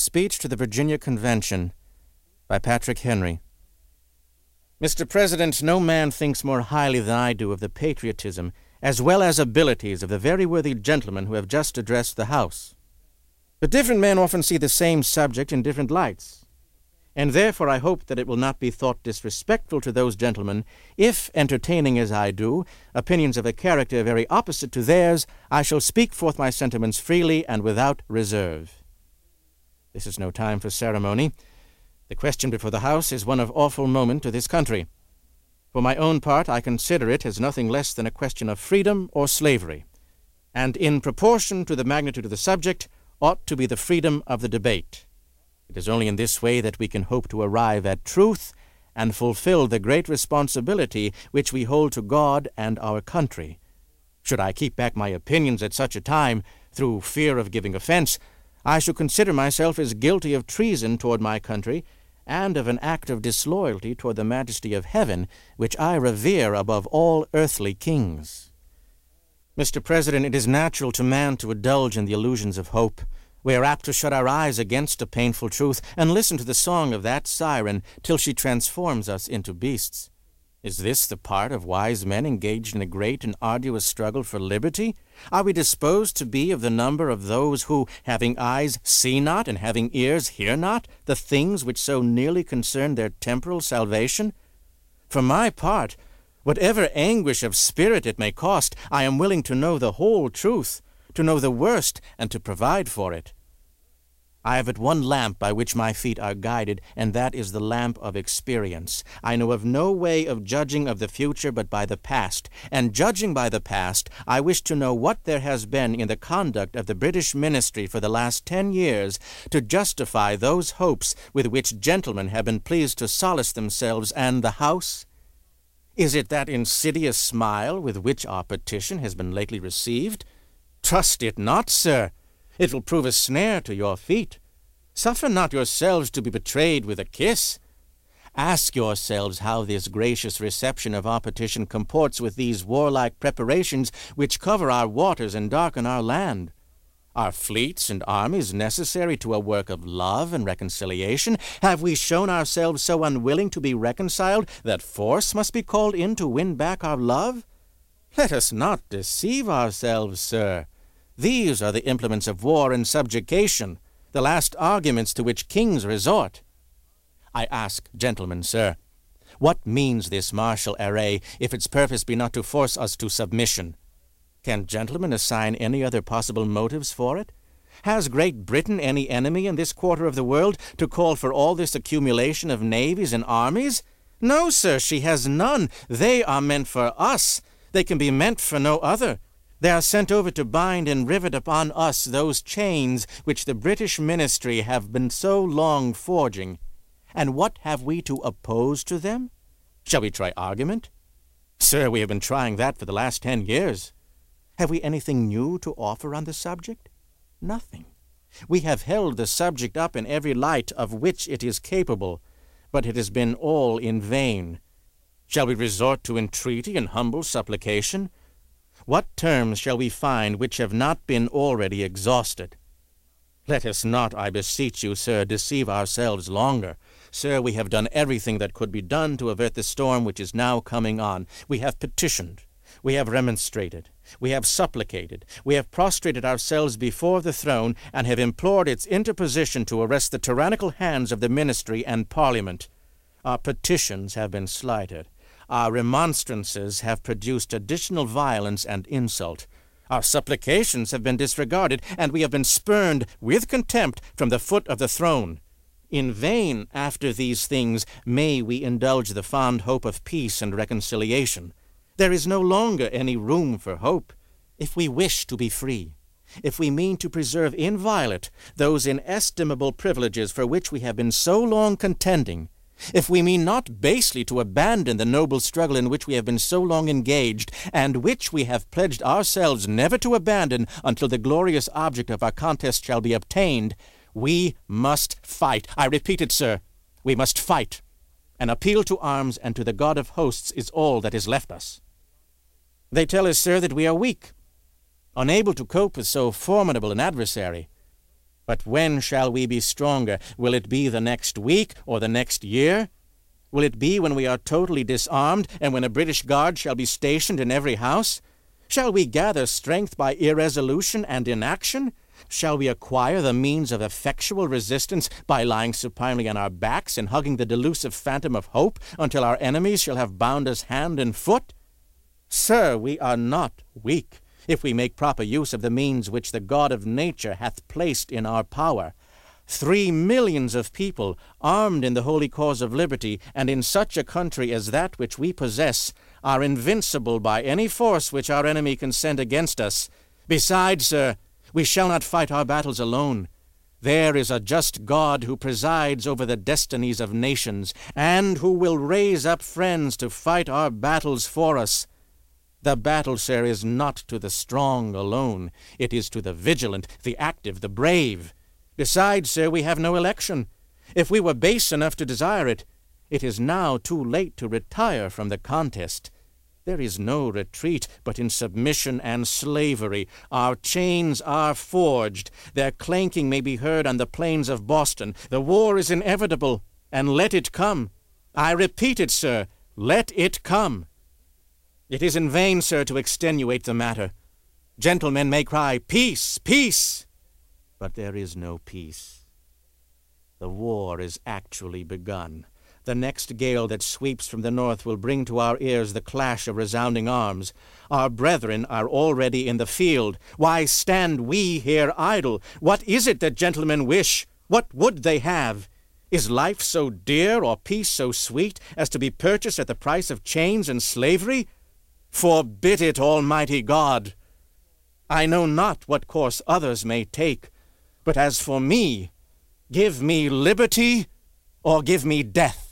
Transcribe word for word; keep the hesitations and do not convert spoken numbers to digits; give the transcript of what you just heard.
Speech to the Virginia Convention by Patrick Henry. Mister President, no man thinks more highly than I do of the patriotism as well as abilities of the very worthy gentlemen who have just addressed the House. But different men often see the same subject in different lights, and therefore I hope that it will not be thought disrespectful to those gentlemen if, entertaining as I do opinions of a character very opposite to theirs, I shall speak forth my sentiments freely and without reserve. This is no time for ceremony. The question before the House is one of awful moment to this country. For my own part, I consider it as nothing less than a question of freedom or slavery, and in proportion to the magnitude of the subject ought to be the freedom of the debate. It is only in this way that we can hope to arrive at truth and fulfill the great responsibility which we hold to God and our country. Should I keep back my opinions at such a time, through fear of giving offense, I shall consider myself as guilty of treason toward my country, and of an act of disloyalty toward the majesty of heaven, which I revere above all earthly kings. Mister President, it is natural to man to indulge in the illusions of hope. We are apt to shut our eyes against a painful truth, and listen to the song of that siren till she transforms us into beasts. Is this the part of wise men engaged in a great and arduous struggle for liberty? Are we disposed to be of the number of those who, having eyes, see not, and having ears, hear not, the things which so nearly concern their temporal salvation? For my part, whatever anguish of spirit it may cost, I am willing to know the whole truth, to know the worst, and to provide for it. I have but one lamp by which my feet are guided, and that is the lamp of experience. I know of no way of judging of the future but by the past, and judging by the past, I wish to know what there has been in the conduct of the British ministry for the last ten years to justify those hopes with which gentlemen have been pleased to solace themselves and the House. Is it that insidious smile with which our petition has been lately received? Trust it not, sir. It will prove a snare to your feet. Suffer not yourselves to be betrayed with a kiss. Ask yourselves how this gracious reception of our petition comports with these warlike preparations which cover our waters and darken our land. Are fleets and armies necessary to a work of love and reconciliation? Have we shown ourselves so unwilling to be reconciled that force must be called in to win back our love? Let us not deceive ourselves, sir. These are the implements of war and subjugation, the last arguments to which kings resort. I ask, gentlemen, sir, what means this martial array, if its purpose be not to force us to submission? Can gentlemen assign any other possible motives for it? Has Great Britain any enemy in this quarter of the world to call for all this accumulation of navies and armies? No, sir, she has none. They are meant for us. They can be meant for no other. They are sent over to bind and rivet upon us those chains which the British ministry have been so long forging. And what have we to oppose to them? Shall we try argument? Sir, we have been trying that for the last ten years. Have we anything new to offer on the subject? Nothing. We have held the subject up in every light of which it is capable, but it has been all in vain. Shall we resort to entreaty and humble supplication? What terms shall we find which have not been already exhausted? Let us not, I beseech you, sir, deceive ourselves longer. Sir, we have done everything that could be done to avert the storm which is now coming on. We have petitioned. We have remonstrated. We have supplicated. We have prostrated ourselves before the throne, and have implored its interposition to arrest the tyrannical hands of the ministry and Parliament. Our petitions have been slighted. Our remonstrances have produced additional violence and insult. Our supplications have been disregarded, and we have been spurned with contempt from the foot of the throne. In vain, after these things, may we indulge the fond hope of peace and reconciliation. There is no longer any room for hope. If we wish to be free, if we mean to preserve inviolate those inestimable privileges for which we have been so long contending, if we mean not basely to abandon the noble struggle in which we have been so long engaged, and which we have pledged ourselves never to abandon until the glorious object of our contest shall be obtained, we must fight. I repeat it, sir, we must fight. An appeal to arms and to the God of hosts is all that is left us. They tell us, sir, that we are weak, unable to cope with so formidable an adversary. But when shall we be stronger? Will it be the next week or the next year? Will it be when we are totally disarmed and when a British guard shall be stationed in every house? Shall we gather strength by irresolution and inaction? Shall we acquire the means of effectual resistance by lying supinely on our backs and hugging the delusive phantom of hope until our enemies shall have bound us hand and foot? Sir, we are not weak, if we make proper use of the means which the God of nature hath placed in our power. Three millions of people, armed in the holy cause of liberty, and in such a country as that which we possess, are invincible by any force which our enemy can send against us. Besides, sir, we shall not fight our battles alone. There is a just God who presides over the destinies of nations, and who will raise up friends to fight our battles for us. The battle, sir, is not to the strong alone. It is to the vigilant, the active, the brave. Besides, sir, we have no election. If we were base enough to desire it, it is now too late to retire from the contest. There is no retreat but in submission and slavery. Our chains are forged. Their clanking may be heard on the plains of Boston. The war is inevitable, and let it come. I repeat it, sir, let it come. It is in vain, sir, to extenuate the matter. Gentlemen may cry, peace, peace, but there is no peace. The war is actually begun. The next gale that sweeps from the north will bring to our ears the clash of resounding arms. Our brethren are already in the field. Why stand we here idle? What is it that gentlemen wish? What would they have? Is life so dear or peace so sweet as to be purchased at the price of chains and slavery? Forbid it, Almighty God! I know not what course others may take, but as for me, give me liberty or give me death.